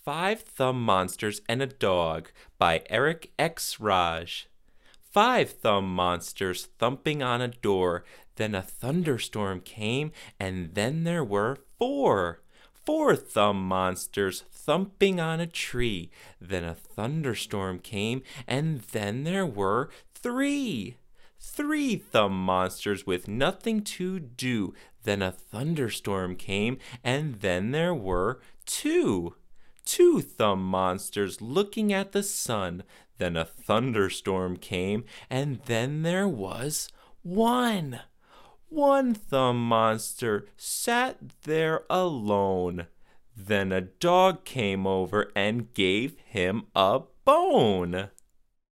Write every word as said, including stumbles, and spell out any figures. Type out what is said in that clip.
Five Thumb Monsters and a Dog by Eric X. Raj. Five thumb monsters thumping on a door. Then a thunderstorm came, and then there were four. Four thumb monsters thumping on a tree. Then a thunderstorm came, and then there were three. Three thumb monsters with nothing to do. Then a thunderstorm came, and then there were two. Two thumb monsters looking at the sun. Then a thunderstorm came, and then there was one. One thumb monster sat there alone. Then a dog came over and gave him a bone.